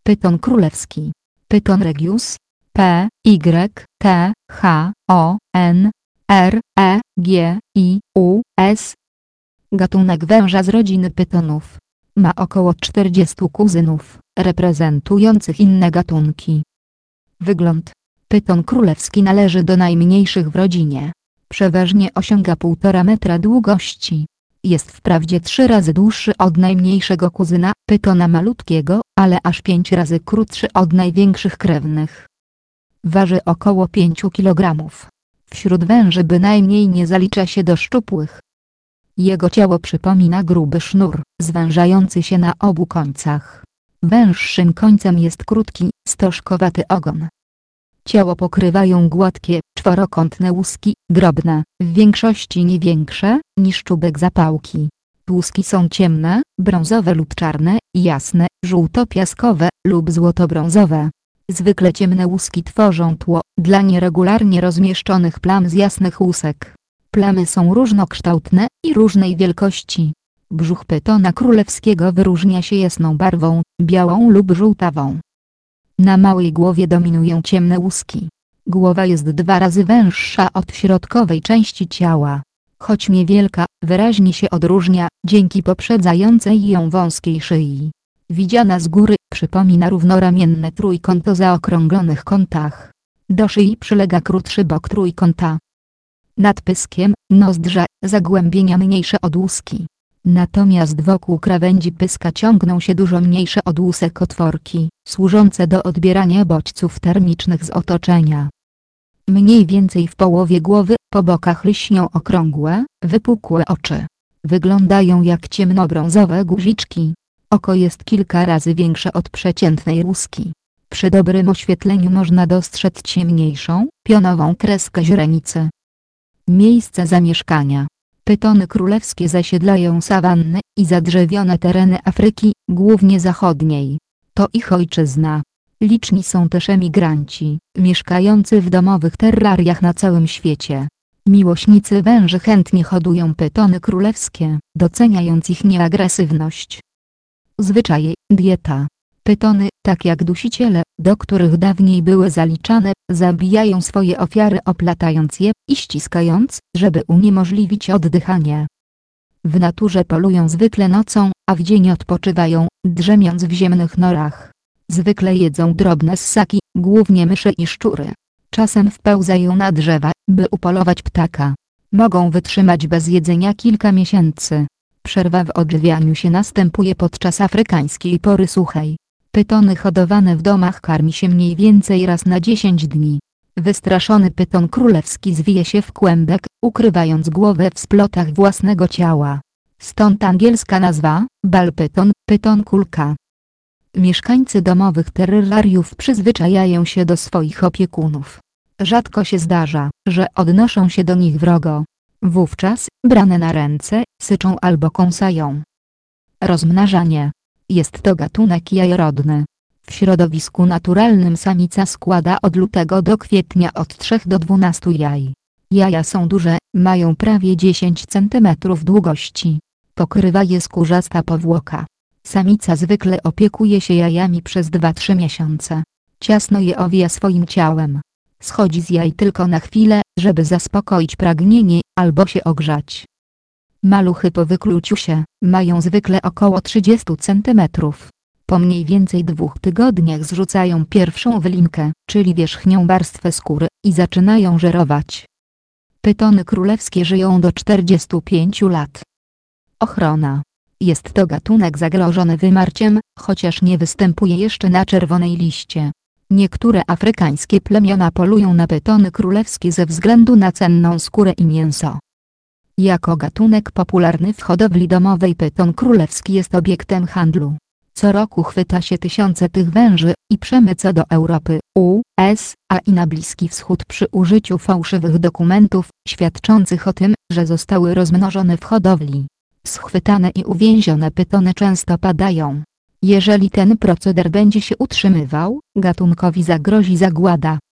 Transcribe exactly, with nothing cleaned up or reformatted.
Pyton królewski. Pyton regius. P, Y, T, H, O, N, R, E, G, I, U, S. Gatunek węża z rodziny pytonów. Ma około czterdziestu kuzynów, reprezentujących inne gatunki. Wygląd. Pyton królewski należy do najmniejszych w rodzinie. Przeważnie osiąga półtora metra długości. Jest wprawdzie trzy razy dłuższy od najmniejszego kuzyna, pytona malutkiego, ale aż pięć razy krótszy od największych krewnych. Waży około pięciu kilogramów. Wśród węży bynajmniej nie zalicza się do szczupłych. Jego ciało przypomina gruby sznur, zwężający się na obu końcach. Węższym końcem jest krótki, stożkowaty ogon. Ciało pokrywają gładkie, czworokątne łuski, drobne, w większości nie większe niż czubek zapałki. Łuski są ciemne, brązowe lub czarne, jasne, żółto-piaskowe lub złoto-brązowe. Zwykle ciemne łuski tworzą tło dla nieregularnie rozmieszczonych plam z jasnych łusek. Plamy są różnokształtne i różnej wielkości. Brzuch pytona królewskiego wyróżnia się jasną barwą, białą lub żółtawą. Na małej głowie dominują ciemne łuski. Głowa jest dwa razy węższa od środkowej części ciała. Choć niewielka, wyraźnie się odróżnia, dzięki poprzedzającej ją wąskiej szyi. Widziana z góry, przypomina równoramienne trójkąt o zaokrąglonych kątach. Do szyi przylega krótszy bok trójkąta. Nad pyskiem, nozdrza, zagłębienia mniejsze od łuski. Natomiast wokół krawędzi pyska ciągną się dużo mniejsze od łusek otworki, służące do odbierania bodźców termicznych z otoczenia. Mniej więcej w połowie głowy, po bokach lśnią okrągłe, wypukłe oczy. Wyglądają jak ciemnobrązowe guziczki. Oko jest kilka razy większe od przeciętnej łuski. Przy dobrym oświetleniu można dostrzec ciemniejszą, pionową kreskę źrenicy. Miejsce zamieszkania. Pytony królewskie zasiedlają sawanny i zadrzewione tereny Afryki, głównie zachodniej. To ich ojczyzna. Liczni są też emigranci, mieszkający w domowych terrariach na całym świecie. Miłośnicy węży chętnie hodują pytony królewskie, doceniając ich nieagresywność. Zwyczaje, dieta. Pytony, tak jak dusiciele, do których dawniej były zaliczane, zabijają swoje ofiary oplatając je i ściskając, żeby uniemożliwić oddychanie. W naturze polują zwykle nocą, a w dzień odpoczywają, drzemiąc w ziemnych norach. Zwykle jedzą drobne ssaki, głównie myszy i szczury. Czasem wpełzają na drzewa, by upolować ptaka. Mogą wytrzymać bez jedzenia kilka miesięcy. Przerwa w odżywianiu się następuje podczas afrykańskiej pory suchej. Pytony hodowane w domach karmi się mniej więcej raz na dziesięć dni. Wystraszony pyton królewski zwije się w kłębek, ukrywając głowę w splotach własnego ciała. Stąd angielska nazwa, bal pyton, pyton kulka. Mieszkańcy domowych terrariów przyzwyczajają się do swoich opiekunów. Rzadko się zdarza, że odnoszą się do nich wrogo. Wówczas, brane na ręce, syczą albo kąsają. Rozmnażanie. Jest to gatunek jajorodny. W środowisku naturalnym samica składa od lutego do kwietnia od trzech do dwunastu jaj. Jaja są duże, mają prawie dziesięć centymetrów długości. Pokrywa je skórzasta powłoka. Samica zwykle opiekuje się jajami przez dwa do trzech miesiące. Ciasno je owija swoim ciałem. Schodzi z jaj tylko na chwilę, żeby zaspokoić pragnienie, albo się ogrzać. Maluchy po wykluciu się, mają zwykle około trzydzieści centymetrów. Po mniej więcej dwóch tygodniach zrzucają pierwszą wylinkę, czyli wierzchnią warstwę skóry, i zaczynają żerować. Pytony królewskie żyją do czterdziestu pięciu lat. Ochrona. Jest to gatunek zagrożony wymarciem, chociaż nie występuje jeszcze na czerwonej liście. Niektóre afrykańskie plemiona polują na pytony królewskie ze względu na cenną skórę i mięso. Jako gatunek popularny w hodowli domowej pyton królewski jest obiektem handlu. Co roku chwyta się tysiące tych węży i przemyca do Europy, U S A i na Bliski Wschód przy użyciu fałszywych dokumentów, świadczących o tym, że zostały rozmnożone w hodowli. Schwytane i uwięzione pytony często padają. Jeżeli ten proceder będzie się utrzymywał, gatunkowi zagrozi zagłada.